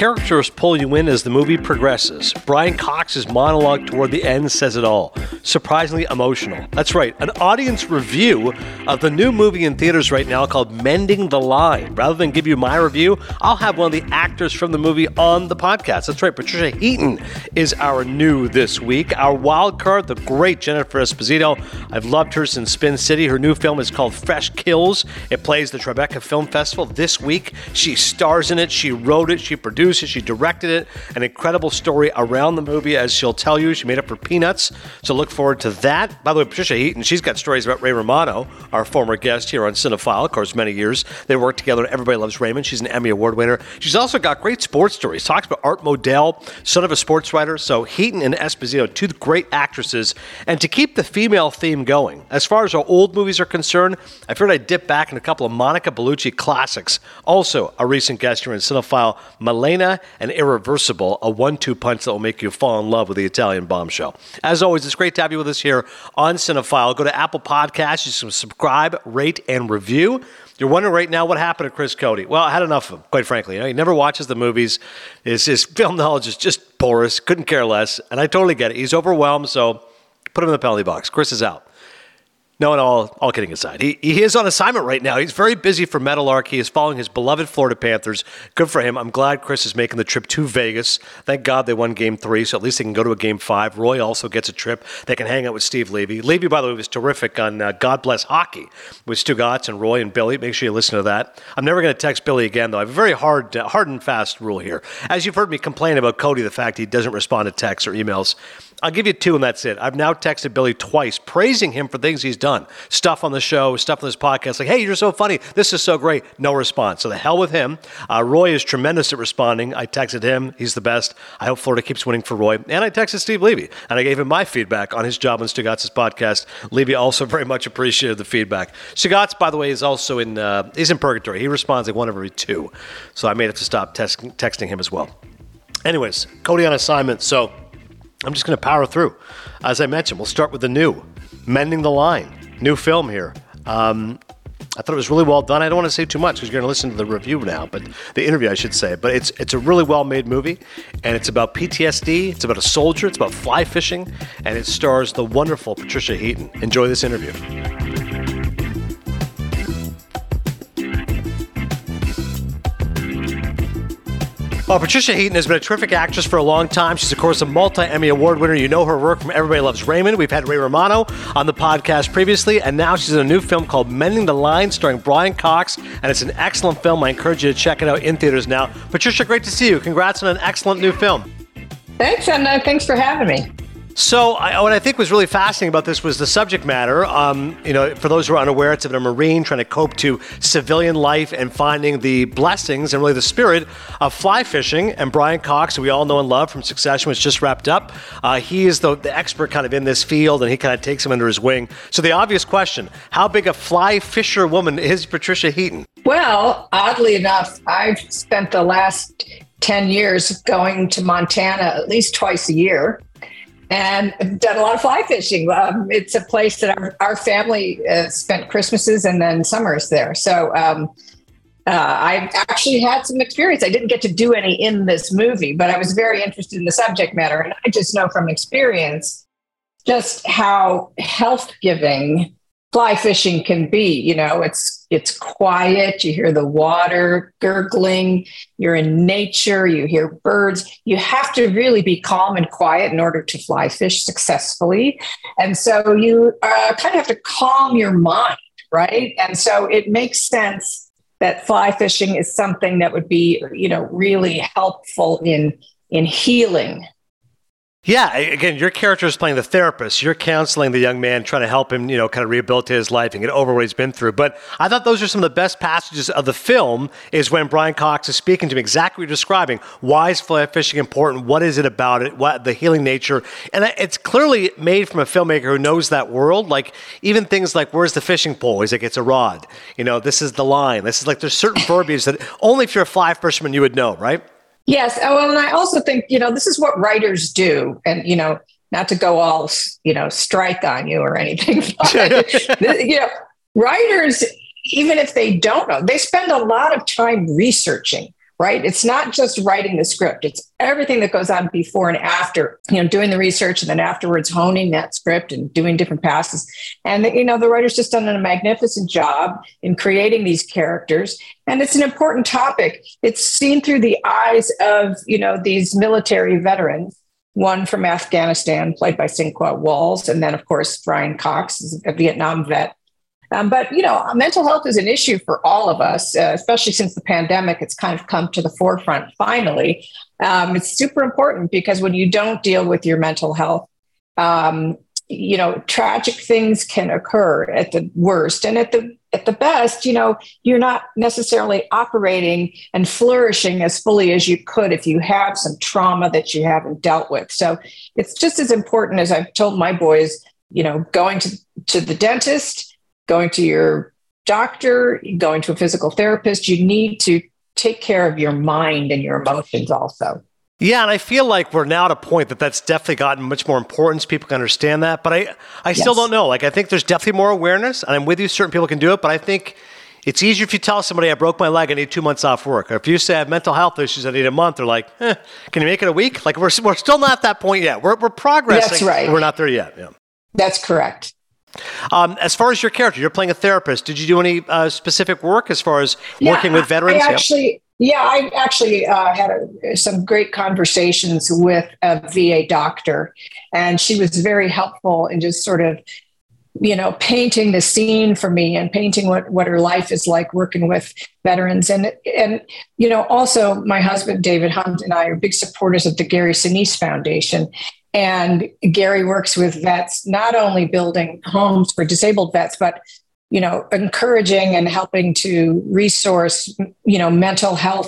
characters pull you in as the movie progresses. Brian Cox's monologue toward the end says it all. Surprisingly emotional. That's right, an audience review of the new movie in theaters right now called Mending the Line. Rather than give you my review, I'll have one of the actors from the movie on the podcast. That's right, Patricia Heaton is our new this week. Our wild card, the great Jennifer Esposito. I've loved her since Spin City. Her new film is called Fresh Kills. It plays the Tribeca Film Festival this week. She stars in it. She wrote it. She produced it. She directed it. An incredible story around the movie, as she'll tell you. She made up for Peanuts. So look forward to that. By the way, Patricia Heaton, she's got stories about Ray Romano, our former guest here on Cinephile. Of course, many years. They worked together on Everybody Loves Raymond. She's an Emmy Award winner. She's also got great sports stories. Talks about Art Modell, son of a sports writer. So Heaton and Esposito, two great actresses. And to keep the female theme going, as far as our old movies are concerned, I figured I'd dip back in a couple of Monica Bellucci classics. Also, a recent guest here in Cinephile, Malena and Irreversible, a 1-2 punch that will make you fall in love with the Italian bombshell. As always, it's great to have you with us here on Cinephile. Go to Apple Podcasts, you can subscribe, rate, and review. You're wondering right now what happened to Chris Cote. Well, I had enough of him, quite frankly. He never watches the movies. His film knowledge is just porous, couldn't care less, and I totally get it. He's overwhelmed, so put him in the penalty box. Chris is out. No, all kidding aside. He is on assignment right now. He's very busy for Meadowlark. He is following his beloved Florida Panthers. Good for him. I'm glad Chris is making the trip to Vegas. Thank God they won Game 3, so at least they can go to a Game 5. Roy also gets a trip. They can hang out with Steve Levy. Levy, by the way, was terrific on God Bless Hockey with Stu Gatz and Roy and Billy. Make sure you listen to that. I'm never going to text Billy again, though. I have a very hard and fast rule here. As you've heard me complain about Cote, the fact he doesn't respond to texts or emails, I'll give you 2 and that's it. I've now texted Billy twice, praising him for things he's done. Stuff on the show, stuff on this podcast, like, hey, you're so funny. This is so great. No response. So the hell with him. Roy is tremendous at responding. I texted him. He's the best. I hope Florida keeps winning for Roy. And I texted Steve Levy, and I gave him my feedback on his job on Stugatz's podcast. Levy also very much appreciated the feedback. Stugatz, by the way, is also he's in purgatory. He responds like 1 every 2. So I made it to stop texting him as well. Anyways, Cote on assignment, so I'm just going to power through. As I mentioned, we'll start with the new, Mending the Line, new film here. I thought it was really well done. I don't want to say too much because you're going to listen to the review now, but the interview, I should say. But it's a really well-made movie, and it's about PTSD. It's about a soldier. It's about fly fishing, and it stars the wonderful Patricia Heaton. Enjoy this interview. Well, Patricia Heaton has been a terrific actress for a long time. She's, of course, a multi-Emmy Award winner. You know her work from Everybody Loves Raymond. We've had Ray Romano on the podcast previously, and now she's in a new film called Mending the Line, starring Brian Cox, and it's an excellent film. I encourage you to check it out in theaters now. Patricia, great to see you. Congrats on an excellent new film. Thanks, and thanks for having me. So what I think was really fascinating about this was the subject matter. For those who are unaware, it's about a Marine trying to cope to civilian life and finding the blessings and really the spirit of fly fishing. And Brian Cox, who we all know and love from Succession, was just wrapped up. He is the expert kind of in this field, and he kind of takes him under his wing. So the obvious question, how big a fly fisher woman is Patricia Heaton? Well, oddly enough, I've spent the last 10 years going to Montana at least twice a year. And I've done a lot of fly fishing. It's a place that our family spent Christmases and then summers there. So I actually had some experience. I didn't get to do any in this movie, but I was very interested in the subject matter. And I just know from experience just how health-giving fly fishing can be. You know, it's quiet. You hear the water gurgling. You're in nature. You hear birds. You have to really be calm and quiet in order to fly fish successfully. And so you kind of have to calm your mind, right? And so it makes sense that fly fishing is something that would be, really helpful in healing. Yeah, again, your character is playing the therapist. You're counseling the young man, trying to help him, kind of rehabilitate his life and get over what he's been through. But I thought those are some of the best passages of the film is when Brian Cox is speaking to him exactly what you're describing. Why is fly fishing important? What is it about it? What the healing nature? And it's clearly made from a filmmaker who knows that world. Like even things like, where's the fishing pole? He's like, it's a rod. This is the line. This is like, there's certain verbiage that only if you're a fly fisherman you would know, right? Yes. Well, and I also think, this is what writers do. And, not to go all, strike on you or anything. But, writers, even if they don't know, they spend a lot of time researching right? It's not just writing the script. It's everything that goes on before and after, doing the research and then afterwards honing that script and doing different passes. And, the writer's just done a magnificent job in creating these characters. And it's an important topic. It's seen through the eyes of, these military veterans. One from Afghanistan, played by Sinqua Walls. And then, of course, Brian Cox is a Vietnam vet. But, mental health is an issue for all of us, especially since the pandemic. It's kind of come to the forefront finally. It's super important because when you don't deal with your mental health, tragic things can occur at the worst. And at the best, you're not necessarily operating and flourishing as fully as you could if you have some trauma that you haven't dealt with. So it's just as important as I've told my boys, going to the dentist, going to your doctor, going to a physical therapist. You need to take care of your mind and your emotions also. Yeah, and I feel like we're now at a point that's definitely gotten much more importance. People can understand that, but I still don't know. I think there's definitely more awareness, and I'm with you. Certain people can do it, but I think it's easier if you tell somebody I broke my leg, I need 2 months off work. Or if you say I have mental health issues, I need a month. They're like, can you make it a week? We're still not at that point yet. We're progressing. That's right. But we're not there yet. Yeah. That's correct. As far as your character, you're playing a therapist. Did you do any specific work as far as working with veterans? I actually had some great conversations with a VA doctor, and she was very helpful in just sort of, painting the scene for me and painting what her life is like working with veterans. And also my husband, David Hunt, and I are big supporters of the Gary Sinise Foundation. And Gary works with vets, not only building homes for disabled vets, but, encouraging and helping to resource, mental health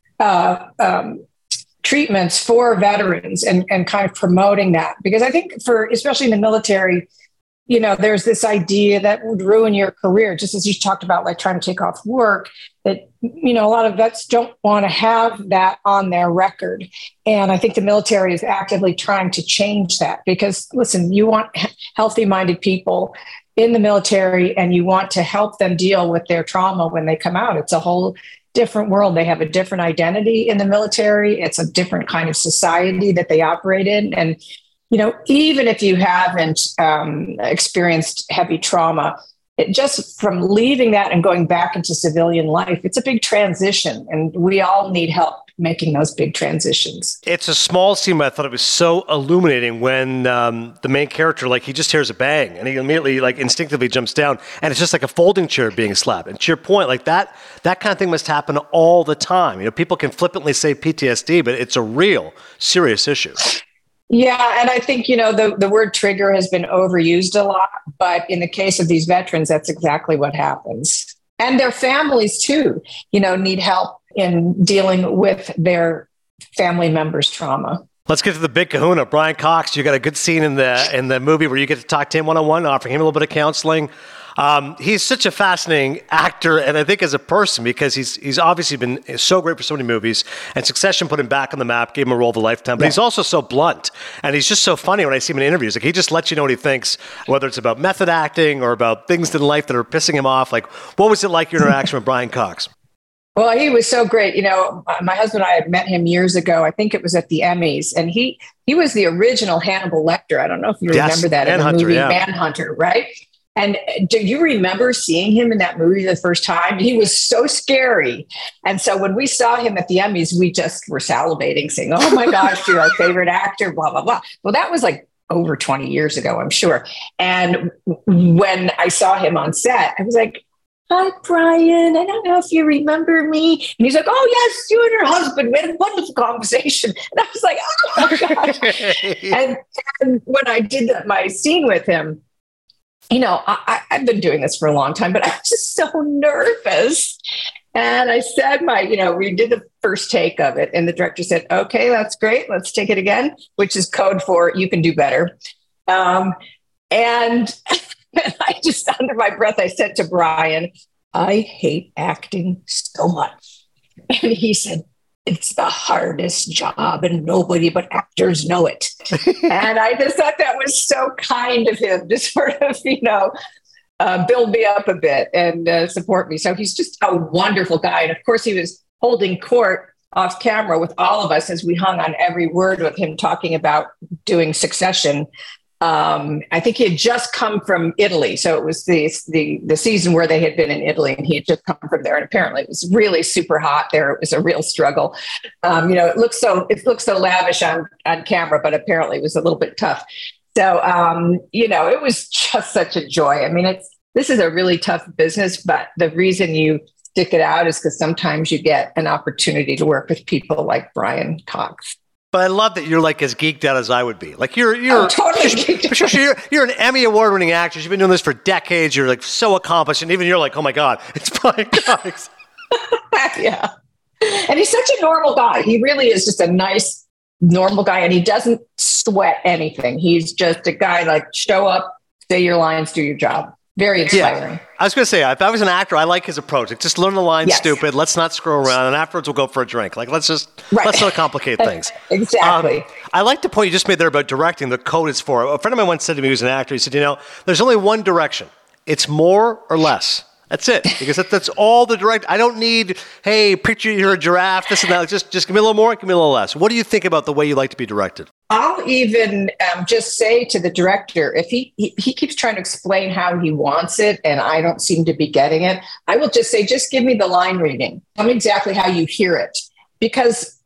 treatments for veterans and kind of promoting that. Because I think especially in the military, there's this idea that would ruin your career, just as you talked about, like trying to take off work, that, a lot of vets don't want to have that on their record. And I think the military is actively trying to change that because, listen, you want healthy-minded people in the military and you want to help them deal with their trauma when they come out. It's a whole different world. They have a different identity in the military. It's a different kind of society that they operate in. And even if you haven't experienced heavy trauma, just from leaving that and going back into civilian life, it's a big transition. And we all need help making those big transitions. It's a small scene, but I thought it was so illuminating when the main character, he just hears a bang and he immediately, instinctively jumps down. And it's just like a folding chair being slapped. And to your point, that kind of thing must happen all the time. People can flippantly say PTSD, but it's a real serious issue. Yeah, and I think, the word trigger has been overused a lot, but in the case of these veterans, that's exactly what happens. And their families too, need help in dealing with their family members' trauma. Let's get to the big kahuna. Brian Cox, you got a good scene in the movie where you get to talk to him one-on-one, offering him a little bit of counseling. He's such a fascinating actor, and I think as a person, because he's obviously been so great for so many movies, and Succession put him back on the map, gave him a role of a lifetime, but he's also so blunt, and he's just so funny when I see him in interviews. He just lets you know what he thinks, whether it's about method acting or about things in life that are pissing him off. What was it like, your interaction with Brian Cox? Well, he was so great. My husband and I had met him years ago. I think it was at the Emmys, and he was the original Hannibal Lecter. I don't know if you remember that in the movie Manhunter, right? And do you remember seeing him in that movie the first time? He was so scary. And so when we saw him at the Emmys, we just were salivating, saying, oh my gosh, you're our favorite actor, blah, blah, blah. Well, that was over 20 years ago, I'm sure. And when I saw him on set, I was like, hi, Brian. I don't know if you remember me. And he's like, oh, yes, you and your husband. We had a wonderful conversation. And I was like, oh my gosh. and when I did my scene with him, I've been doing this for a long time, but I was just so nervous. And I said we did the first take of it. And the director said, okay, that's great. Let's take it again, which is code for you can do better. And I just, under my breath, I said to Brian, I hate acting so much. And he said, it's the hardest job and nobody but actors know it. And I just thought that was so kind of him to sort of, build me up a bit and support me. So he's just a wonderful guy. And of course, he was holding court off camera with all of us as we hung on every word with him talking about doing Succession. I think he had just come from Italy. So it was the season where they had been in Italy, and he had just come from there. And apparently it was really super hot there. It was a real struggle. It looks so lavish on camera, but apparently it was a little bit tough. So, it was just such a joy. I mean, this is a really tough business, but the reason you stick it out is because sometimes you get an opportunity to work with people like Brian Cox. But I love that you're like as geeked out as I would be. Like you're totally geeked out. You're an Emmy award-winning actress. You've been doing this for decades. You're like so accomplished, and even you're like, oh my God, it's Brian Cox. Yeah, and he's such a normal guy. He really is just a nice, normal guy, and he doesn't sweat anything. He's just a guy like show up, say your lines, do your job. Very inspiring. Yeah. I was going to say, if I was an actor, I like his approach. Like, just learn the lines, stupid. Let's not screw around, and afterwards we'll go for a drink. Like, let's not complicate things. Exactly. I like the point you just made there about directing. The code is for. A friend of mine once said to me, he was an actor. He said, there's only one direction. It's more or less. That's it. Because that's all the direct. I don't need, hey, picture you're a giraffe, this and that. Like, just give me a little more, give me a little less. What do you think about the way you like to be directed? I'll even just say to the director, if he keeps trying to explain how he wants it and I don't seem to be getting it, I will just say, just give me the line reading. Tell me exactly how you hear it. Because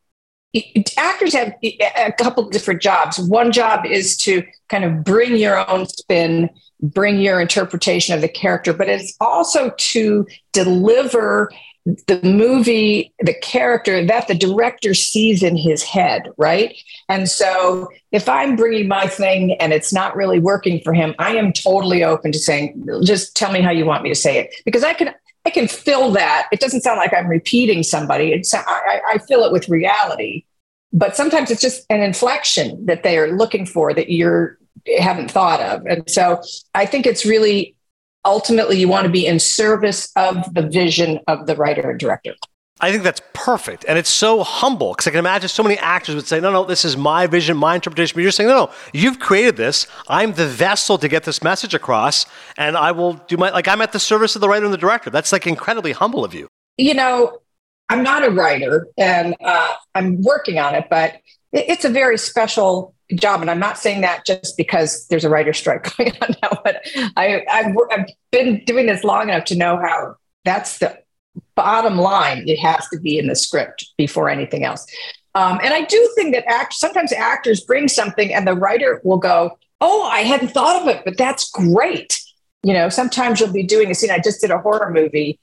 actors have a couple of different jobs. One job is to kind of bring your own spin, bring your interpretation of the character, but it's also to deliver the movie, the character that the director sees in his head, right? And so if I'm bringing my thing and it's not really working for him, I am totally open to saying, just tell me how you want me to say it. Because I can fill that. It doesn't sound like I'm repeating somebody. I fill it with reality. But sometimes it's just an inflection that they are looking for that you haven't thought of. And so I think it's really, ultimately, you want to be in service of the vision of the writer and director. I think that's perfect. And it's so humble because I can imagine so many actors would say, no, this is my vision, my interpretation. But you're saying, no, you've created this. I'm the vessel to get this message across. And I will do I'm at the service of the writer and the director. That's like incredibly humble of you. I'm not a writer and I'm working on it, but it's a very special job. And I'm not saying that just because there's a writer's strike going on now, but I've been doing this long enough to know how that's the bottom line. It has to be in the script before anything else. And I do think that sometimes actors bring something and the writer will go, oh, I hadn't thought of it, but that's great. Sometimes you'll be doing a scene. I just did a horror movie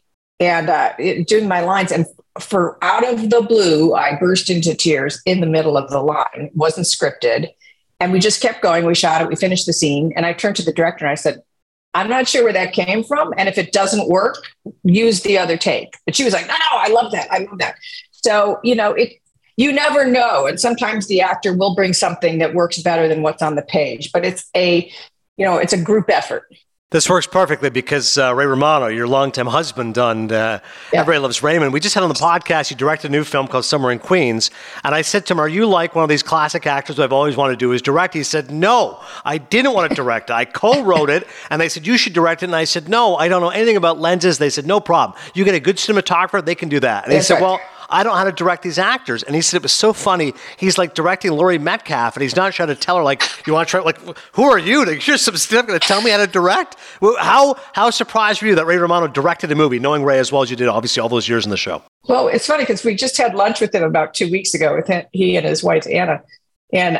and doing my lines, and for out of the blue, I burst into tears in the middle of the line. It wasn't scripted. And we just kept going. We shot it. We finished the scene. And I turned to the director and I said, I'm not sure where that came from. And if it doesn't work, use the other take. But she was like, no, I love that. I love that. So, you never know. And sometimes the actor will bring something that works better than what's on the page. But it's it's a group effort. This works perfectly because Ray Romano, your longtime husband on Everybody Loves Raymond, we just had on the podcast, you directed a new film called Somewhere in Queens. And I said to him, are you like one of these classic actors that I've always wanted to do is direct? He said, no, I didn't want to direct. I co-wrote it. And they said, you should direct it. And I said, no, I don't know anything about lenses. They said, no problem. You get a good cinematographer, they can do that. And he said, well, I don't know how to direct these actors. And he said, it was so funny. He's like directing Laurie Metcalf, and he's not trying to tell her, like, you want to try, like, who are you? You're some stuff going to tell me how to direct? How surprised were you that Ray Romano directed a movie, knowing Ray as well as you did, obviously, all those years in the show? Well, it's funny because we just had lunch with him about 2 weeks ago with he and his wife, Anna. And,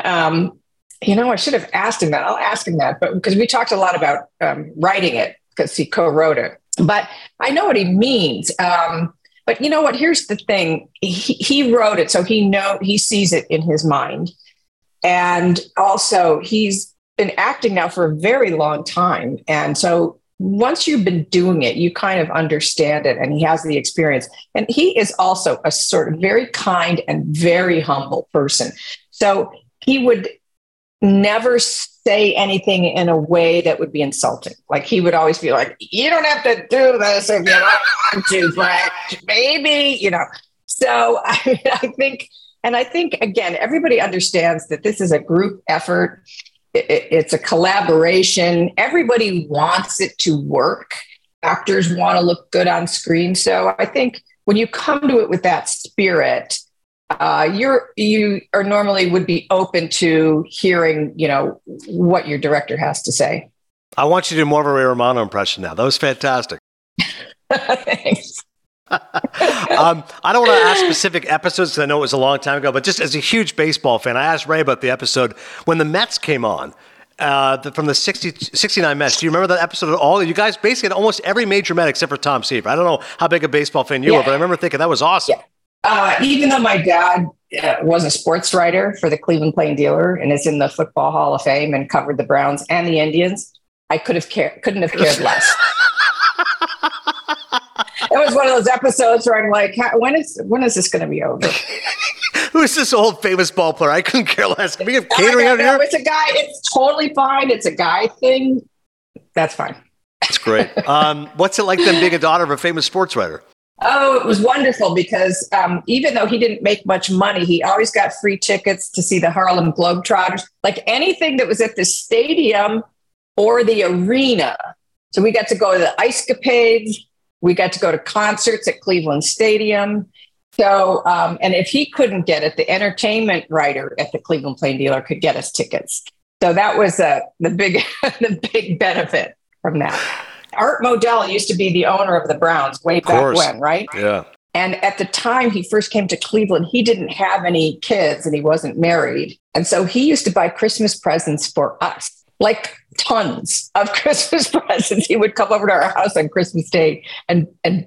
I should have asked him that. I'll ask him that. But because we talked a lot about writing it because he co-wrote it. But I know what he means. But you know what? Here's the thing. He wrote it, so he sees it in his mind. And also, he's been acting now for a very long time. And so once you've been doing it, you kind of understand it, and he has the experience. And he is also a sort of very kind and very humble person. So he would never say anything in a way that would be insulting. Like he would always be like, you don't have to do this if you don't want to, but maybe, So I think again, everybody understands that this is a group effort. It's a collaboration. Everybody wants it to work. Actors want to look good on screen. So I think when you come to it with that spirit, you are normally would be open to hearing, what your director has to say. I want you to do more of a Ray Romano impression now. That was fantastic. Thanks. I don't want to ask specific episodes because I know it was a long time ago, but just as a huge baseball fan, I asked Ray about the episode when the Mets came on. From the 69 Mets. Do you remember that episode at all? You guys basically had almost every major Met except for Tom Seaver. I don't know how big a baseball fan you were, but I remember thinking that was awesome. Yeah. Even though my dad was a sports writer for the Cleveland Plain Dealer and is in the Football Hall of Fame and covered the Browns and the Indians, I couldn't have cared less. It was one of those episodes where I'm like, when is this going to be over? Who's this old famous ball player? I couldn't care less. Can we have catering out here? It's a guy. It's totally fine. It's a guy thing. That's fine. That's great. What's it like then being a daughter of a famous sports writer? Oh, it was wonderful because even though he didn't make much money, he always got free tickets to see the Harlem Globetrotters, like anything that was at the stadium or the arena. So we got to go to the Ice Capades. We got to go to concerts at Cleveland Stadium. So, and if he couldn't get it, the entertainment writer at the Cleveland Plain Dealer could get us tickets. So that was the big benefit from that. Art Modell used to be the owner of the Browns way back when, right? Yeah. And at the time he first came to Cleveland, he didn't have any kids and he wasn't married. And so he used to buy Christmas presents for us, like tons of Christmas presents. He would come over to our house on Christmas Day and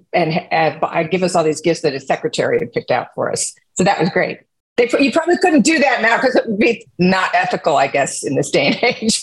give us all these gifts that his secretary had picked out for us. So that was great. You probably couldn't do that now because it would be not ethical, I guess, in this day and age.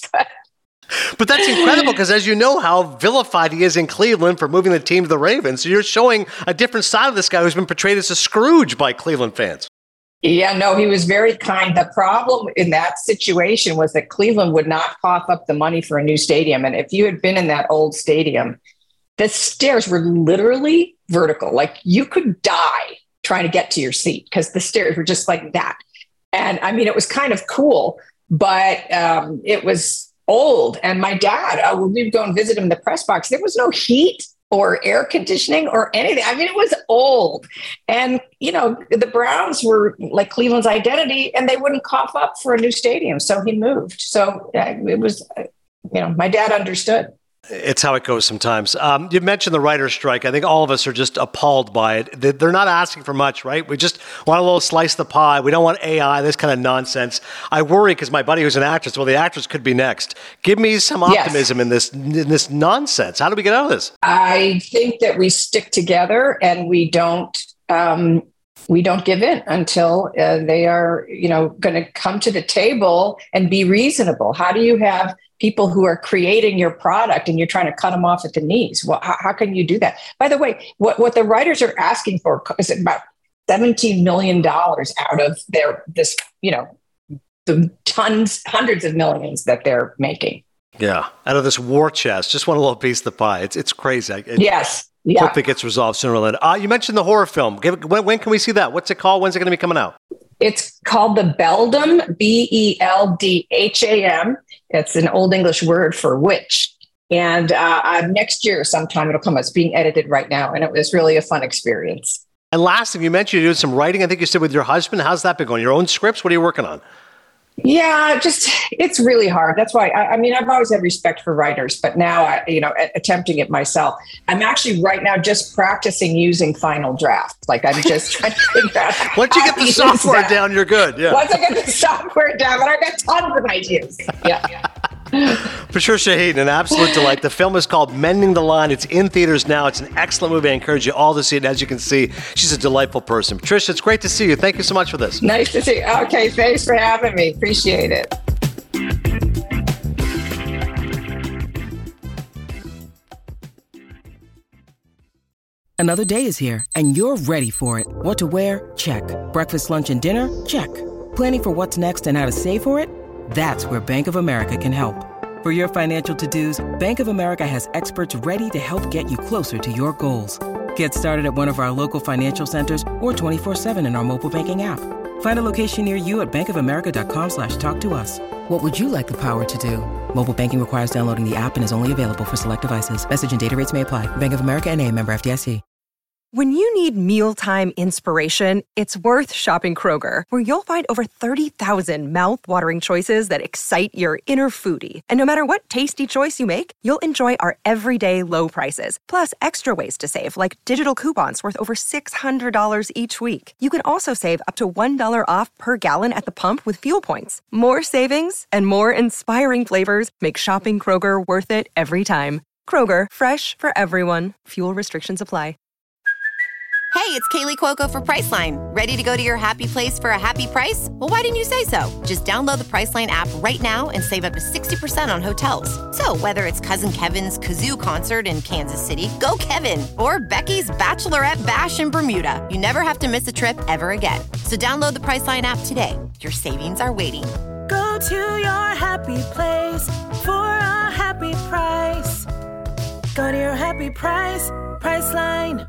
But that's incredible because, as you know, how vilified he is in Cleveland for moving the team to the Ravens. So you're showing a different side of this guy who's been portrayed as a Scrooge by Cleveland fans. Yeah, no, he was very kind. The problem in that situation was that Cleveland would not cough up the money for a new stadium. And if you had been in that old stadium, the stairs were literally vertical. Like you could die trying to get to your seat because the stairs were just like that. And I mean, it was kind of cool, but it was old. And my dad, when we'd go and visit him in the press box, there was no heat or air conditioning or anything. I mean, it was old. And, the Browns were like Cleveland's identity and they wouldn't cough up for a new stadium. So he moved. So it was, my dad understood. It's how it goes sometimes. You mentioned the writer's strike. I think all of us are just appalled by it. They're not asking for much, right? We just want a little slice of the pie. We don't want AI, this kind of nonsense. I worry because my buddy who's an actress, well, the actress could be next. Give me some optimism in this nonsense. How do we get out of this? I think that we stick together and we don't give in until they are, going to come to the table and be reasonable. How do you have people who are creating your product and you're trying to cut them off at the knees? Well, how can you do that? By the way, what the writers are asking for is about $17 million out of the hundreds of millions that they're making. Yeah, out of this war chest. Just want a little piece of the pie. It's crazy. Yes. Yeah. Hope it gets resolved sooner or later. You mentioned the horror film. When can we see that? What's it called? When's it going to be coming out? It's called The Beldam, Beldham. It's an Old English word for witch. And next year sometime it'll come. It's being edited right now. And it was really a fun experience. And last thing, you mentioned you're doing some writing. I think you said with your husband. How's that been going? Your own scripts? What are you working on? Yeah, it's really hard. That's why, I've always had respect for writers, but now, attempting it myself, I'm actually right now just practicing using Final Draft. Like I'm just trying to figure out. Once you get the software down, you're good. Yeah. Once I get the software down, but I got tons of ideas. Yeah. Patricia Heaton, an absolute delight. The film is called Mending the Line. It's in theaters now. It's an excellent movie. I encourage you all to see it. And as you can see, she's a delightful person. Patricia, it's great to see you. Thank you so much for this. Nice to see you. Okay, thanks for having me. Appreciate it. Another day is here, and you're ready for it. What to wear? Check. Breakfast, lunch, and dinner? Check. Planning for what's next and how to save for it? That's where Bank of America can help. For your financial to-dos, Bank of America has experts ready to help get you closer to your goals. Get started at one of our local financial centers or 24/7 in our mobile banking app. Find a location near you at bankofamerica.com/talktous. What would you like the power to do? Mobile banking requires downloading the app and is only available for select devices. Message and data rates may apply. Bank of America NA, member FDIC. When you need mealtime inspiration, it's worth shopping Kroger, where you'll find over 30,000 mouth-watering choices that excite your inner foodie. And no matter what tasty choice you make, you'll enjoy our everyday low prices, plus extra ways to save, like digital coupons worth over $600 each week. You can also save up to $1 off per gallon at the pump with fuel points. More savings and more inspiring flavors make shopping Kroger worth it every time. Kroger, fresh for everyone. Fuel restrictions apply. Hey, it's Kaylee Cuoco for Priceline. Ready to go to your happy place for a happy price? Well, why didn't you say so? Just download the Priceline app right now and save up to 60% on hotels. So whether it's Cousin Kevin's Kazoo Concert in Kansas City, go Kevin, or Becky's Bachelorette Bash in Bermuda, you never have to miss a trip ever again. So download the Priceline app today. Your savings are waiting. Go to your happy place for a happy price. Go to your happy price, Priceline.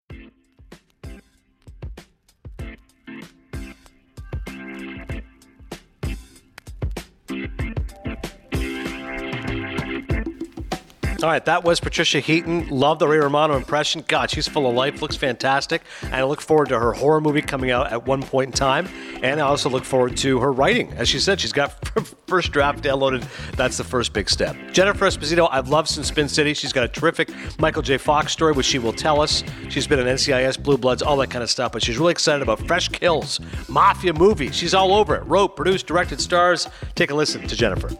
All right, that was Patricia Heaton. Love the Ray Romano impression. God, she's full of life, looks fantastic. And I look forward to her horror movie coming out at one point in time. And I also look forward to her writing. As she said, she's got first draft downloaded. That's the first big step. Jennifer Esposito, I've loved since Spin City. She's got a terrific Michael J. Fox story, which she will tell us. She's been in NCIS, Blue Bloods, all that kind of stuff. But she's really excited about Fresh Kills, Mafia movie. She's all over it. Wrote, produced, directed, stars. Take a listen to Jennifer.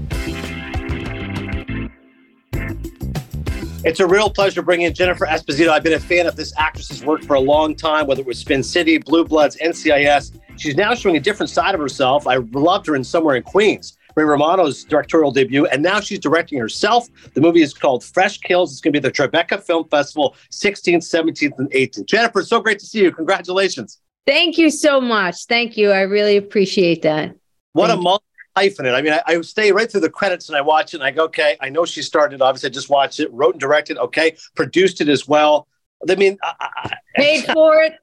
It's a real pleasure bringing in Jennifer Esposito. I've been a fan of this actress's work for a long time, whether it was Spin City, Blue Bloods, NCIS. She's now showing a different side of herself. I loved her in Somewhere in Queens, Ray Romano's directorial debut, and now she's directing herself. The movie is called Fresh Kills. It's going to be at the Tribeca Film Festival, 16th, 17th, and 18th. Jennifer, so great to see you. Congratulations. Thank you so much. Thank you. I really appreciate that. What a life in it. I mean, I stay right through the credits and I watch it and I go, okay, I know she started, obviously I just watched it, wrote and directed, okay, produced it as well. I mean, paid for it.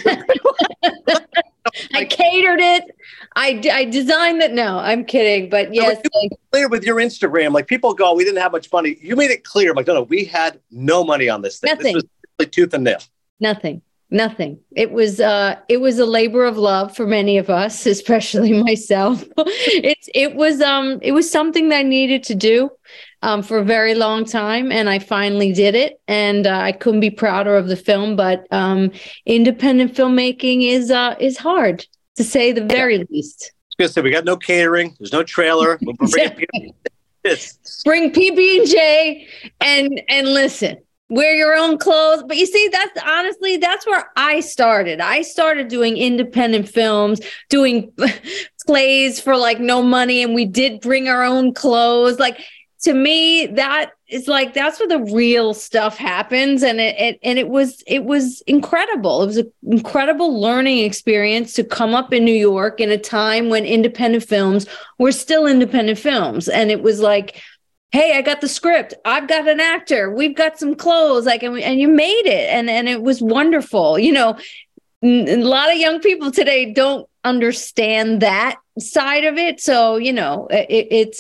I catered it. I designed it. No, I'm kidding. But yes. Clear with your Instagram, like people go, we didn't have much money. You made it clear. I'm like, no, we had no money on this thing. Nothing. This was like tooth and nail. Nothing. It was a labor of love for many of us, especially myself. It was something that I needed to do for a very long time, and I finally did it. And I couldn't be prouder of the film. But independent filmmaking is hard, to say the very least. I was gonna say, we got no catering. There's no trailer. Bring PB&J and listen. Wear your own clothes. But you see, that's where I started. I started doing independent films, doing plays for like no money. And we did bring our own clothes. Like, to me, that is like, that's where the real stuff happens. And it was incredible. It was an incredible learning experience to come up in New York in a time when independent films were still independent films. And it was like, hey, I got the script. I've got an actor. We've got some clothes. Like, and you made it. And it was wonderful. You know, a lot of young people today don't understand that side of it. So, you know, it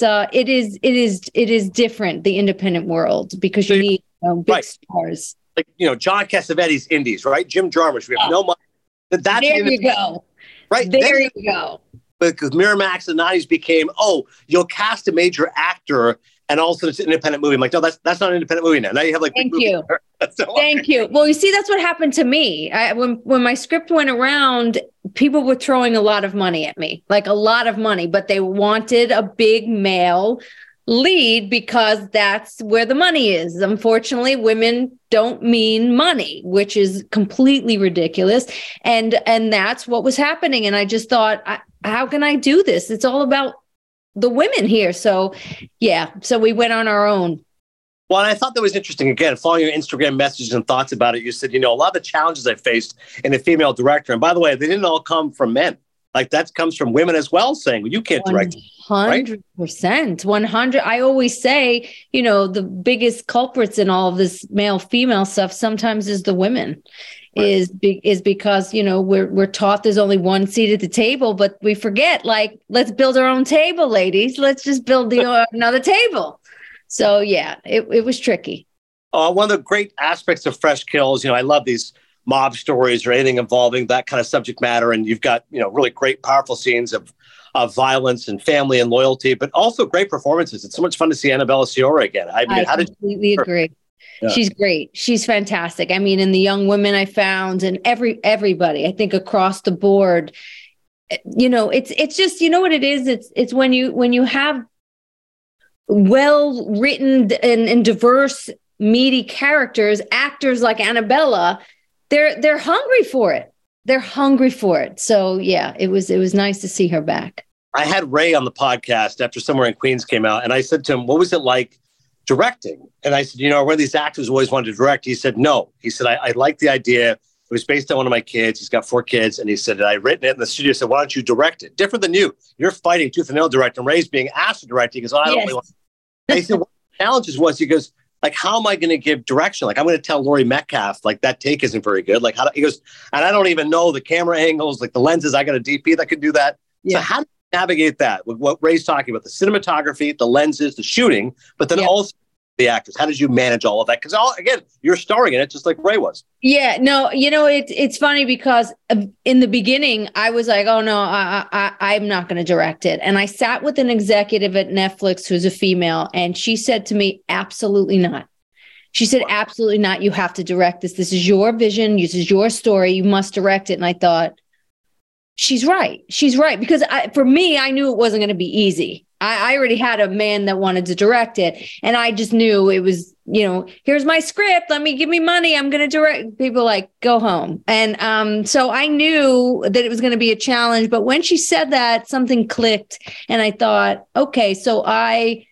is different, the independent world, because you need big stars. Like, you know, John Cassavetes, Indies, right? Jim Jarmusch. We have no money. There you go. Right. There you go. Because Miramax in the 90s became, you'll cast a major actor and also it's an independent movie. I'm like, no, that's not an independent movie now. Now you have like, thank you. Thank you. Well, you see, that's what happened to me. When my script went around, people were throwing a lot of money at me, like a lot of money, but they wanted a big male lead because that's where the money is. Unfortunately, women don't mean money, which is completely ridiculous. And that's what was happening. And I just thought, how can I do this? It's all about the women here. So we went on our own. Well, and I thought that was interesting. Again, following your Instagram messages and thoughts about it, you said, you know, a lot of the challenges I faced in a female director. And by the way, they didn't all come from men. Like that comes from women as well, saying, well, you can't direct. 100%. 100. I always say, you know, the biggest culprits in all of this male-female stuff sometimes is the women. Right. Is because, you know, we're taught there's only one seat at the table, but we forget, like, let's build our own table, ladies. Let's just build another table. So, yeah, it was tricky. One of the great aspects of Fresh Kills, I love these mob stories or anything involving that kind of subject matter. And you've got, really great, powerful scenes of violence and family and loyalty, but also great performances. It's so much fun to see Annabella Sciorra again. I completely agree. Yeah. She's great. She's fantastic. I mean, in the young women I found and everybody, I think across the board, it's just, what it is? It's when you have well written and diverse, meaty characters, actors like Annabella, they're hungry for it. They're hungry for it. So yeah, it was nice to see her back. I had Ray on the podcast after Somewhere in Queens came out, and I said to him, what was it like directing? And I said, one of these actors always wanted to direct. He said, no. He said, I liked the idea. It was based on one of my kids. He's got 4 kids. And he said, I'd written it in the studio. Said, why don't you direct it? Different than you. You're fighting tooth and nail directing. Ray's being asked to direct. He goes, I don't really want to. And he said, what the challenges was, he goes, how am I going to give direction? I'm going to tell Laurie Metcalf, that take isn't very good. He goes, and I don't even know the camera angles, the lenses. I got a DP that could do that. Yeah. So how do you navigate that with what Ray's talking about, the cinematography, the lenses, the shooting, but then also the actors? How did you manage all of that? Because again, you're starring in it just like Ray was. Yeah, no, it's funny because in the beginning I was like, oh no, I'm not going to direct it. And I sat with an executive at Netflix who's a female, and she said to me, absolutely not. She said, absolutely not. You have to direct this. This is your vision. This is your story. You must direct it. And I thought, she's right. She's right. Because for me, I knew it wasn't going to be easy. I already had a man that wanted to direct it. And I just knew it was, here's my script. Give me money. I'm going to direct. People go home. And so I knew that it was going to be a challenge. But when she said that, something clicked. And I thought, okay, so I've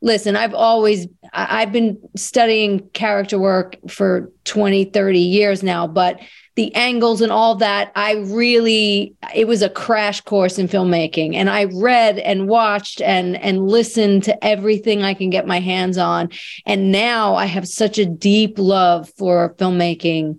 been studying character work for 20, 30 years now, but the angles and all that, it was a crash course in filmmaking. And I read and watched and listened to everything I can get my hands on. And now I have such a deep love for filmmaking.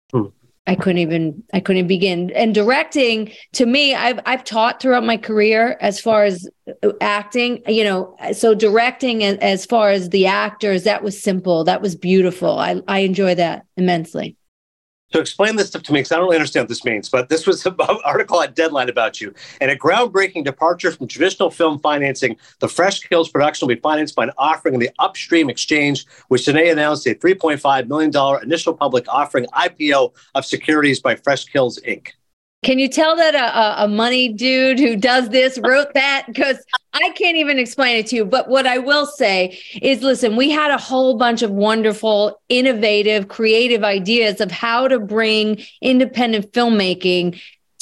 I couldn't begin. And directing, to me, I've taught throughout my career as far as acting, so directing as far as the actors, that was simple. That was beautiful. I enjoy that immensely. So explain this stuff to me, because I don't really understand what this means, but this was an article at Deadline about you. And a groundbreaking departure from traditional film financing, the Fresh Kills production will be financed by an offering in the Upstream Exchange, which today announced a $3.5 million initial public offering IPO of securities by Fresh Kills, Inc. Can you tell that a money dude who does this wrote that? Because I can't even explain it to you. But what I will say is, listen, we had a whole bunch of wonderful, innovative, creative ideas of how to bring independent filmmaking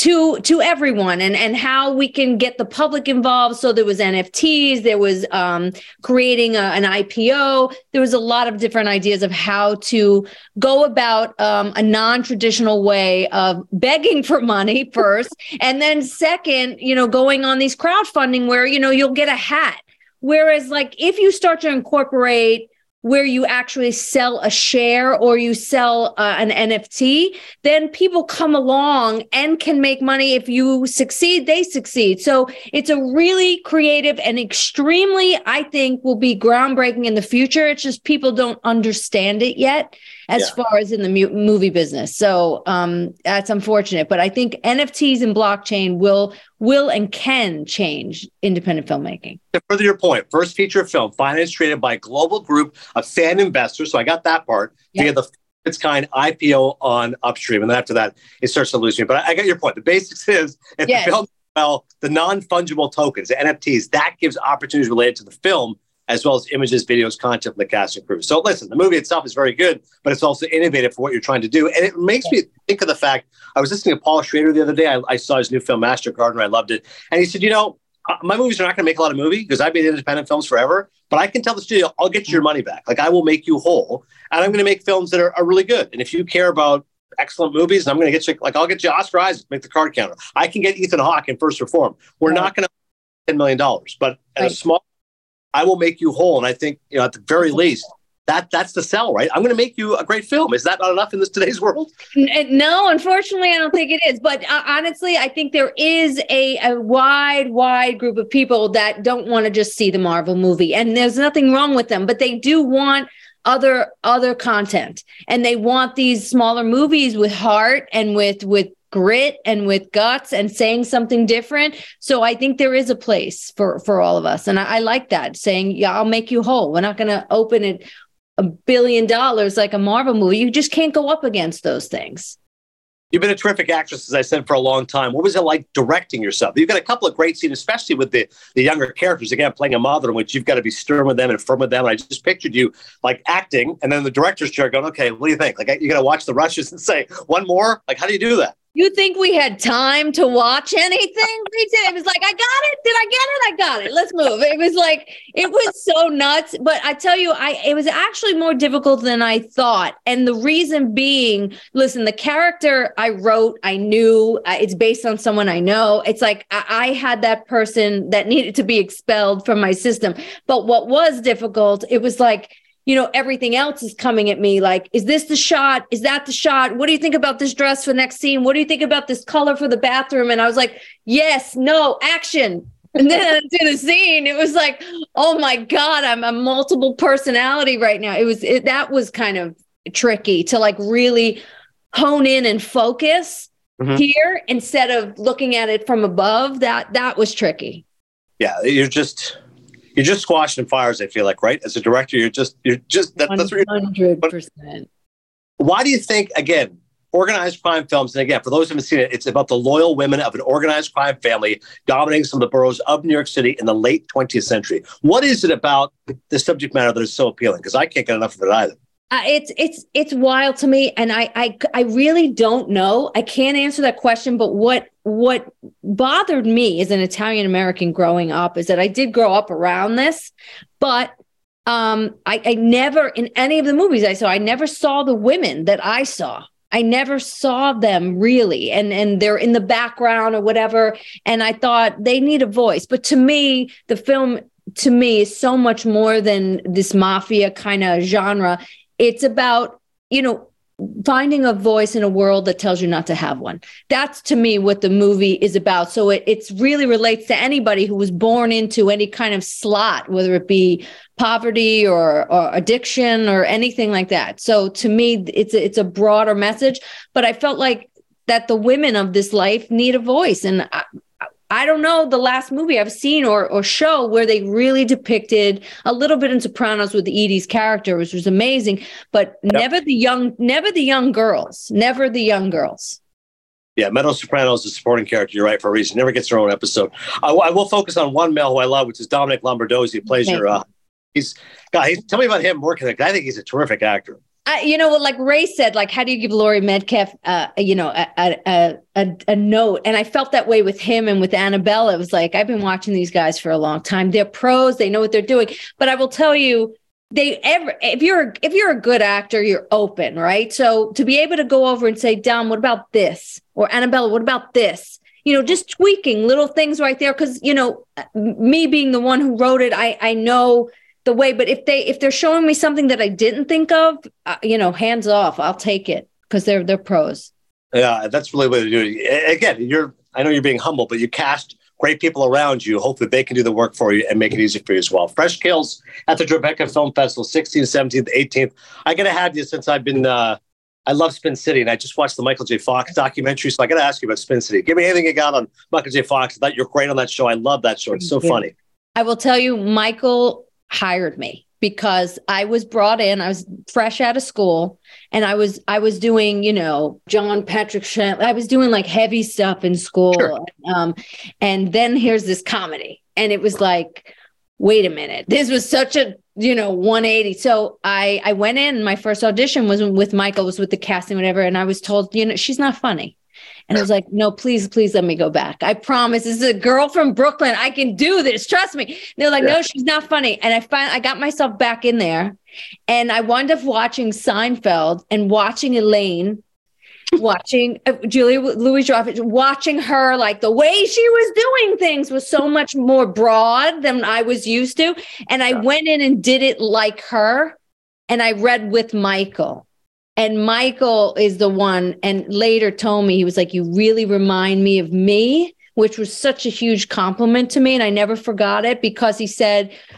to everyone and how we can get the public involved. So there was NFTs, there was creating an IPO. There was a lot of different ideas of how to go about a non-traditional way of begging for money first. And then second, going on these crowdfunding where, you'll get a hat. Whereas if you start to incorporate where you actually sell a share or you sell an NFT, then people come along and can make money. If you succeed, they succeed. So it's a really creative and extremely, I think, will be groundbreaking in the future. It's just people don't understand it yet as far as in the movie business. So that's unfortunate. But I think NFTs and blockchain will and can change independent filmmaking. To further your point, first feature film, financed traded by a global group of fan investors. So I got that part. Via the its kind IPO on Upstream. And then after that, it starts to lose me. But I got your point. The basics is if the film, the non-fungible tokens, the NFTs, that gives opportunities related to the film, as well as images, videos, content from the cast and crew. So listen, the movie itself is very good, but it's also innovative for what you're trying to do. And it makes me think of the fact, I was listening to Paul Schrader the other day. I saw his new film, Master Gardener. I loved it. And he said, my movies are not going to make a lot of movie because I've made independent films forever, but I can tell the studio, I'll get you your money back. I will make you whole, and I'm going to make films that are really good. And if you care about excellent movies, I'm going to get you, I'll get you Oscar Isaac, make the card counter. I can get Ethan Hawke in First Reform. We're not going to $10 million, but at a small, I will make you whole. And I think, at the very least, that's the sell, right? I'm going to make you a great film. Is that not enough in today's world? No, unfortunately, I don't think it is. But honestly, I think there is a wide group of people that don't want to just see the Marvel movie. And there's nothing wrong with them, but they do want other content, and they want these smaller movies with heart and with grit and with guts and saying something different. So I think there is a place for all of us. And I like that, saying, yeah, I'll make you whole. We're not going to open it $1 billion like a Marvel movie. You just can't go up against those things. You've been a terrific actress, as I said, for a long time. What was it like directing yourself? You've got a couple of great scenes, especially with the younger characters, again, playing a mother, in which you've got to be stern with them and firm with them. And I just pictured you like acting, and then the director's chair going, okay, what do you think? Like, you got to watch the rushes and say, one more? Like, how do you do that? You think we had time to watch anything? It was like, I got it. Did I get it? I got it. Let's move. It was like, it was so nuts. But I tell you, it was actually more difficult than I thought. And the reason being, listen, the character I wrote, I knew it's based on someone I know. It's like I had that person that needed to be expelled from my system. But what was difficult, it was like, you know, everything else is coming at me like, is this the shot? Is that the shot? What do you think about this dress for next scene? What do you think about this color for the bathroom? And I was like, yes, no, action. And then to the scene, it was like, oh my God, I'm a multiple personality right now. That was kind of tricky to like really hone in and focus here instead of looking at it from above. That was tricky. Yeah, you're just squashing fires, I feel like, right? As a director, that's what you're 100%. Why do you think, again, organized crime films, and again, for those who haven't seen it, it's about the loyal women of an organized crime family dominating some of the boroughs of New York City in the late 20th century. What is it about the subject matter that is so appealing? Because I can't get enough of it either. It's wild to me, and I really don't know. I can't answer that question. But what bothered me as an Italian American growing up is that I did grow up around this, but I never, in any of the movies I saw, I never saw the women that I saw. I never saw them really, and they're in the background or whatever. And I thought they need a voice. But to me, the film is so much more than this mafia kind of genre. It's about, you know, finding a voice in a world that tells you not to have one. That's to me what the movie is about. So it really relates to anybody who was born into any kind of slot, whether it be poverty or addiction or anything like that. So to me, it's a broader message, but I felt like that the women of this life need a voice. And I don't know the last movie I've seen or show where they really depicted a little bit in Sopranos with Edie's character, which was amazing, but never the young girls. Yeah, Meadow Soprano's a supporting character. You're right, for a reason. Never gets her own episode. I will focus on one male who I love, which is Dominic Lombardozzi, who plays your. Tell me about him working. I think he's a terrific actor. Like Ray said, like, how do you give Laurie Metcalf, a note? And I felt that way with him and with Annabella. It was like, I've been watching these guys for a long time. They're pros. They know what they're doing. But I will tell you, if you're a good actor, you're open, right? So to be able to go over and say, Dom, what about this? Or Annabella, what about this? You know, just tweaking little things right there. Because, you know, me being the one who wrote it, I know the way, but if they're showing me something that I didn't think of, hands off, I'll take it because they're pros. Yeah, that's really what to do. Again, I know you're being humble, but you cast great people around you. Hopefully they can do the work for you and make it easy for you as well. Fresh Kills at the Tribeca Film Festival, 16th, 17th, 18th. I got to have you since I've been, I love Spin City, and I just watched the Michael J. Fox documentary, so I got to ask you about Spin City. Give me anything you got on Michael J. Fox. I thought you're great on that show. I love that show. It's so funny. I will tell you, Michael hired me because I was brought in. I was fresh out of school, and I was doing, John Patrick Shanley. I was doing like heavy stuff in school. Sure. And then here's this comedy, and it was like, wait a minute, this was such a 180. So I went in. My first audition was with Michael, was with the casting, whatever, and I was told, she's not funny. And I was like, no, please let me go back. I promise. This is a girl from Brooklyn. I can do this. Trust me. And they're like, no, she's not funny. And I got myself back in there, and I wound up watching Seinfeld and watching Elaine, watching Julia Louis-Dreyfus, watching her, like the way she was doing things was so much more broad than I was used to. And I went in and did it like her. And I read with Michael. And Michael is the one, and later told me, he was like, you really remind me of me, which was such a huge compliment to me. And I never forgot it, because he said,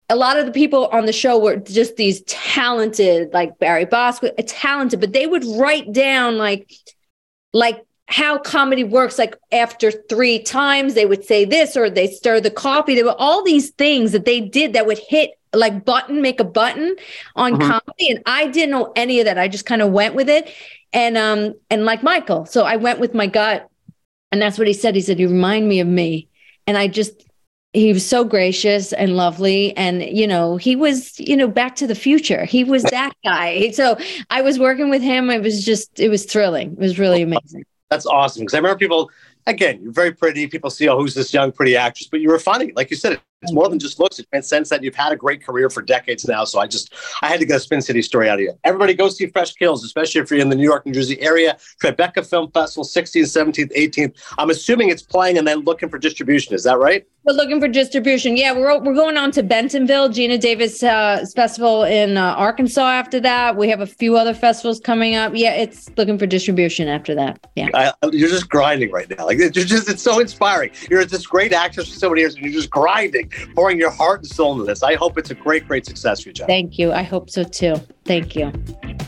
a lot of the people on the show were just these talented, like Barry Bostwick, talented, but they would write down like how comedy works. Like after 3 times, they would say this, or they stir the coffee. There were all these things that they did that would hit like make a button on comedy. And I didn't know any of that. I just kind of went with it. And like Michael, so I went with my gut, and that's what he said. He said, "You remind me of me." And he was so gracious and lovely. And, he was, Back to the Future. He was that guy. So I was working with him. It was thrilling. It was really amazing. That's awesome. Because I remember people, again, you're very pretty. People see, who's this young, pretty actress? But you were funny. Like you said, it's more than just looks. It transcends that. You've had a great career for decades now. So I had to get a Spin City story out of you. Everybody go see Fresh Kills, especially if you're in the New York, New Jersey area. Tribeca Film Festival, 16th, 17th, 18th. I'm assuming it's playing and then looking for distribution. Is that right? We're looking for distribution. Yeah, we're going on to Bentonville, Gina Davis Festival in Arkansas after that. We have a few other festivals coming up. Yeah, it's looking for distribution after that. Yeah. You're just grinding right now. Like it's so inspiring. You're this great actress for so many years and you're just grinding, pouring your heart and soul into this. I hope it's a great, great success for you, John. Thank you. I hope so too. Thank you.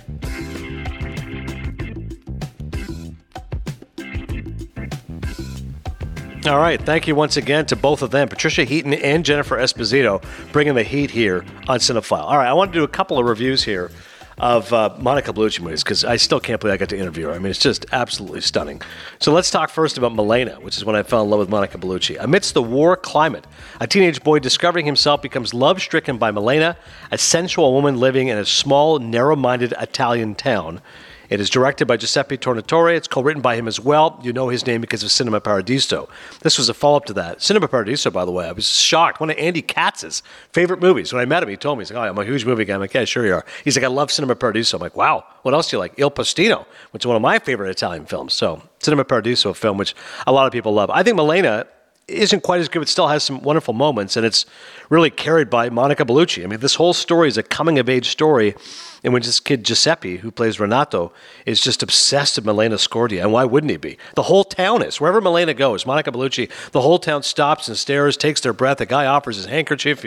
All right. Thank you once again to both of them, Patricia Heaton and Jennifer Esposito, bringing the heat here on Cinephile. All right. I want to do a couple of reviews here of Monica Bellucci movies because I still can't believe I got to interview her. I mean, it's just absolutely stunning. So let's talk first about Milena, which is when I fell in love with Monica Bellucci. Amidst the war climate, a teenage boy discovering himself becomes love-stricken by Milena, a sensual woman living in a small, narrow-minded Italian town. It is directed by Giuseppe Tornatore. It's co-written by him as well. You know his name because of Cinema Paradiso. This was a follow-up to that. Cinema Paradiso, by the way, I was shocked. One of Andy Katz's favorite movies. When I met him, he told me, he's like, I'm a huge movie guy. I'm like, yeah, sure you are. He's like, I love Cinema Paradiso. I'm like, wow, what else do you like? Il Postino, which is one of my favorite Italian films. So Cinema Paradiso, a film which a lot of people love. I think Milena isn't quite as good, but still has some wonderful moments, and it's really carried by Monica Bellucci. I mean, this whole story is a coming-of-age story in which this kid Giuseppe, who plays Renato, is just obsessed with Milena Scordia, and why wouldn't he be? The whole town is. Wherever Milena goes, Monica Bellucci, the whole town stops and stares, takes their breath. The guy offers his handkerchief.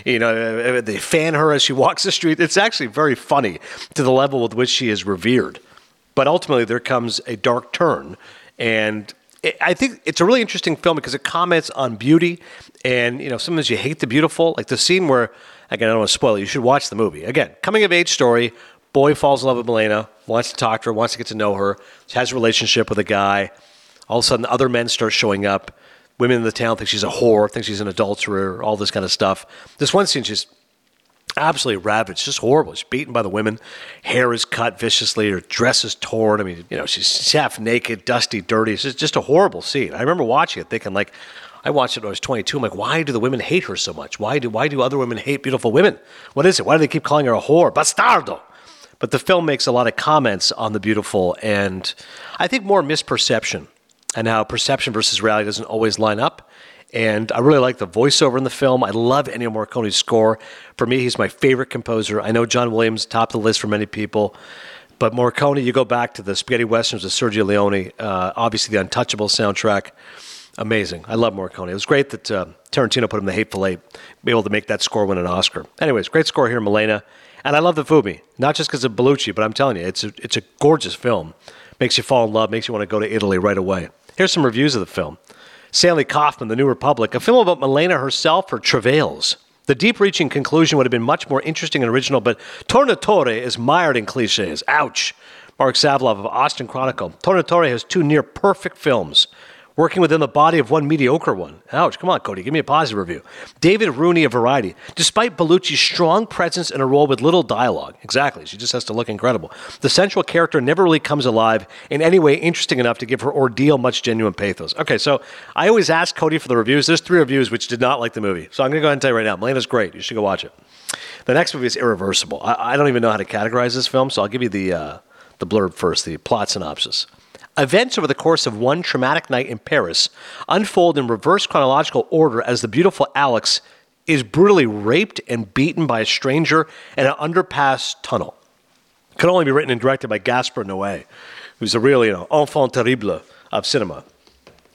They fan her as she walks the street. It's actually very funny to the level with which she is revered. But ultimately, there comes a dark turn, and I think it's a really interesting film because it comments on beauty, and sometimes you hate the beautiful. Like the scene where, again, I don't want to spoil it. You should watch the movie. Again, coming of age story. Boy falls in love with Milena, wants to talk to her, wants to get to know her, has a relationship with a guy. All of a sudden, other men start showing up. Women in the town think she's a whore, think she's an adulterer, all this kind of stuff. This one scene, she's absolutely ravaged, just horrible. She's beaten by the women. Hair is cut viciously. Her dress is torn. I mean, she's half naked, dusty, dirty. It's just a horrible scene. I remember watching it thinking, like, I watched it when I was 22. I'm like, why do the women hate her so much? Why do other women hate beautiful women? What is it? Why do they keep calling her a whore? Bastardo! But the film makes a lot of comments on the beautiful, and I think more misperception and how perception versus reality doesn't always line up. And I really like the voiceover in the film. I love Ennio Morricone's score. For me, he's my favorite composer. I know John Williams topped the list for many people. But Morricone, you go back to the spaghetti westerns of Sergio Leone, obviously the Untouchable soundtrack. Amazing. I love Morricone. It was great that Tarantino put him in The Hateful Eight, be able to make that score win an Oscar. Anyways, great score here, Milena. And I love the movie, not just because of Bellucci, but I'm telling you, it's a gorgeous film. Makes you fall in love, makes you want to go to Italy right away. Here's some reviews of the film. Stanley Kaufman, The New Republic, a film about Milena herself, her travails. The deep-reaching conclusion would have been much more interesting and original, but Tornatore is mired in cliches. Ouch. Mark Savlov of Austin Chronicle. Tornatore has 2 near-perfect films, working within the body of one mediocre one. Ouch. Come on, Cody. Give me a positive review. David Rooney of Variety. Despite Bellucci's strong presence in a role with little dialogue. Exactly. She just has to look incredible. The central character never really comes alive in any way interesting enough to give her ordeal much genuine pathos. Okay, so I always ask Cody for the reviews. There's 3 reviews which did not like the movie. So I'm going to go ahead and tell you right now, Milena's great. You should go watch it. The next movie is Irreversible. I don't even know how to categorize this film, so I'll give you the blurb first, the plot synopsis. Events over the course of one traumatic night in Paris unfold in reverse chronological order as the beautiful Alex is brutally raped and beaten by a stranger in an underpass tunnel. It can only be written and directed by Gaspar Noé, who's a real, enfant terrible of cinema.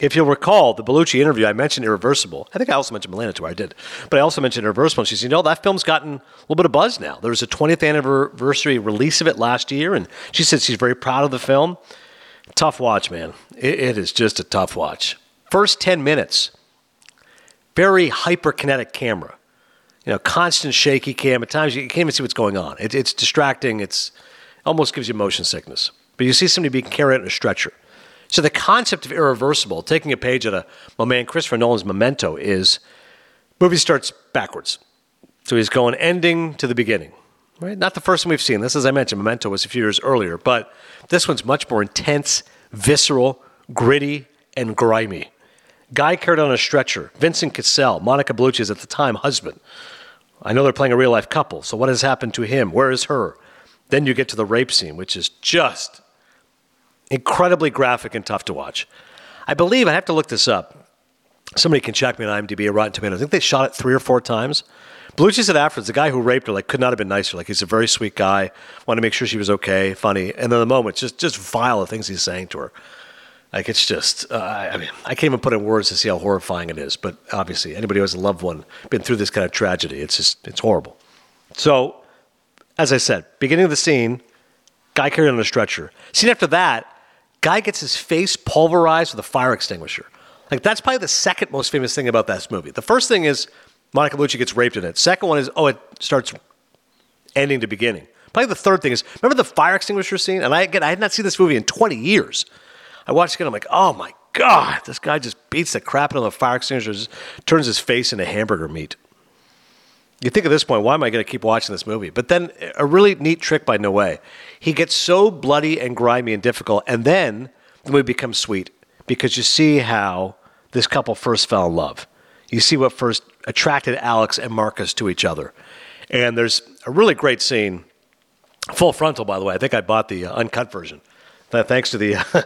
If you'll recall, the Bellucci interview, I mentioned Irreversible. I think I also mentioned Milena too, I did. But I also mentioned Irreversible, and she said, that film's gotten a little bit of buzz now. There was a 20th anniversary release of it last year, and she said she's very proud of the film. Tough watch, man. It is just a tough watch. First 10 minutes, very hyperkinetic camera. Constant shaky cam. At times, you can't even see what's going on. It's distracting. It almost gives you motion sickness. But you see somebody being carried out in a stretcher. So the concept of Irreversible, taking a page out of my man Christopher Nolan's Memento, is movie starts backwards. So he's going ending to the beginning, right? Not the first one we've seen. This, as I mentioned, Memento was a few years earlier, but this one's much more intense, visceral, gritty, and grimy. Guy carried on a stretcher. Vincent Cassel, Monica Bellucci's at the time husband. I know they're playing a real-life couple, so what has happened to him? Where is her? Then you get to the rape scene, which is just incredibly graphic and tough to watch. I believe, I have to look this up. Somebody can check me on IMDb or Rotten Tomatoes. I think they shot it 3 or 4 times. Bellucci said afterwards, the guy who raped her, could not have been nicer. He's a very sweet guy, wanted to make sure she was okay, funny. And then the moment, just vile the things he's saying to her. It's just, I can't even put in words to see how horrifying it is. But obviously, anybody who has a loved one been through this kind of tragedy, it's horrible. So, as I said, beginning of the scene, guy carried on a stretcher. Scene after that, guy gets his face pulverized with a fire extinguisher. That's probably the second most famous thing about this movie. The first thing is Monica Bellucci gets raped in it. Second one is, it starts ending to beginning. Probably the third thing is, remember the fire extinguisher scene? And I had not seen this movie in 20 years. I watched it again, I'm like, oh my God, this guy just beats the crap out of the fire extinguisher, just turns his face into hamburger meat. You think at this point, why am I going to keep watching this movie? But then a really neat trick by Noé. He gets so bloody and grimy and difficult, and then the movie becomes sweet because you see how this couple first fell in love. You see what first attracted Alex and Marcus to each other. And there's a really great scene, full frontal, by the way. I think I bought the uncut version. Thanks to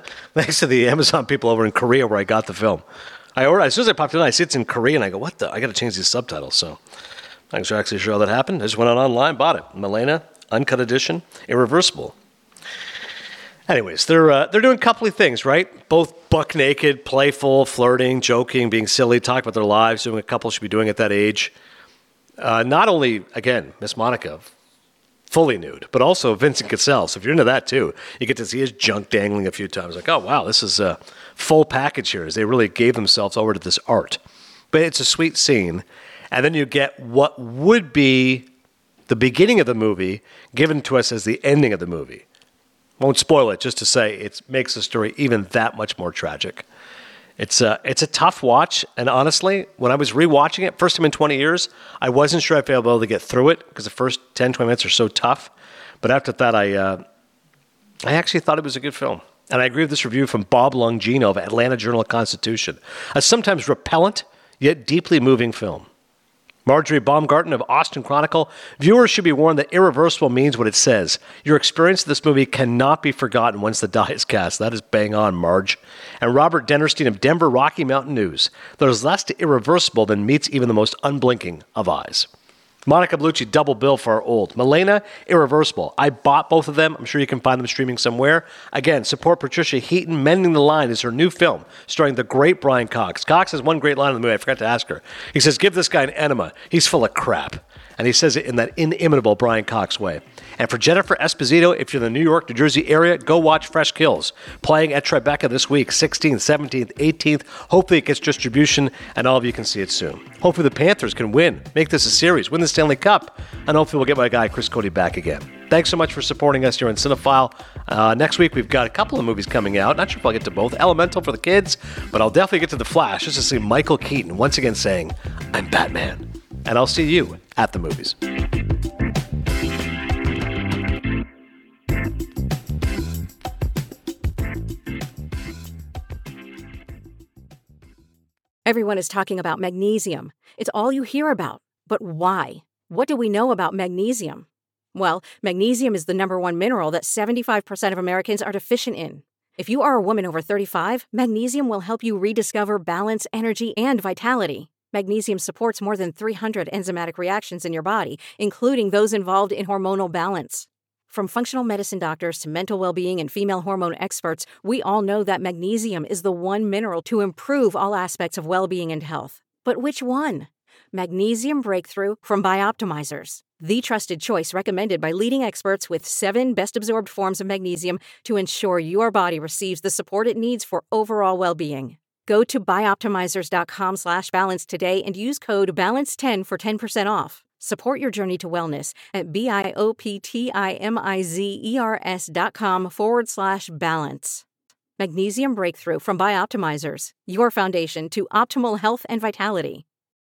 the Amazon people over in Korea where I got the film. As soon as I popped it on, I see it's in Korean. I go, what the? I got to change these subtitles. So thanks for actually sure how that happened. I just went online, bought it. Milena, uncut edition, Irreversible. Anyways, they're doing coupley things, right? Both buck naked, playful, flirting, joking, being silly, talk about their lives, doing a couple should be doing at that age. Not only, again, Miss Monica, fully nude, but also Vincent Cassel. So if you're into that too, you get to see his junk dangling a few times. Oh wow, this is a full package here. As they really gave themselves over to this art. But it's a sweet scene. And then you get what would be the beginning of the movie given to us as the ending of the movie. Won't spoil it, just to say it makes the story even that much more tragic. It's a tough watch, and honestly, when I was rewatching it, first time in 20 years, I wasn't sure I'd be able to get through it because the first 10, 20 minutes are so tough. But after that, I actually thought it was a good film. And I agree with this review from Bob Longino of Atlanta Journal-Constitution. A sometimes repellent, yet deeply moving film. Marjorie Baumgarten of Austin Chronicle, viewers should be warned that Irreversible means what it says. Your experience of this movie cannot be forgotten once the die is cast. That is bang on, Marge. And Robert Dennerstein of Denver Rocky Mountain News. There's less to Irreversible than meets even the most unblinking of eyes. Monica Bellucci, double bill for our old. Milena, Irreversible. I bought both of them. I'm sure you can find them streaming somewhere. Again, support Patricia Heaton. Mending the Line is her new film, starring the great Brian Cox. Cox has one great line in the movie. I forgot to ask her. He says, give this guy an enema. He's full of crap. And he says it in that inimitable Brian Cox way. And for Jennifer Esposito, if you're in the New York, New Jersey area, go watch Fresh Kills. Playing at Tribeca this week, 16th, 17th, 18th. Hopefully it gets distribution and all of you can see it soon. Hopefully the Panthers can win, make this a series, win the Stanley Cup, and hopefully we'll get my guy Chris Cody back again. Thanks so much for supporting us here on Cinephile. Next week we've got a couple of movies coming out. Not sure if I'll get to both. Elemental for the kids, but I'll definitely get to The Flash just to see Michael Keaton once again saying, I'm Batman. And I'll see you at the movies. Everyone is talking about magnesium. It's all you hear about. But why? What do we know about magnesium? Well, magnesium is the #1 mineral that 75% of Americans are deficient in. If you are a woman over 35, magnesium will help you rediscover balance, energy, and vitality. Magnesium supports more than 300 enzymatic reactions in your body, including those involved in hormonal balance. From functional medicine doctors to mental well-being and female hormone experts, we all know that magnesium is the one mineral to improve all aspects of well-being and health. But which one? Magnesium Breakthrough from Bioptimizers, the trusted choice recommended by leading experts with 7 best-absorbed forms of magnesium to ensure your body receives the support it needs for overall well-being. Go to bioptimizers.com/balance today and use code BALANCE10 for 10% off. Support your journey to wellness at bioptimizers.com/balance. Magnesium Breakthrough from Bioptimizers, your foundation to optimal health and vitality.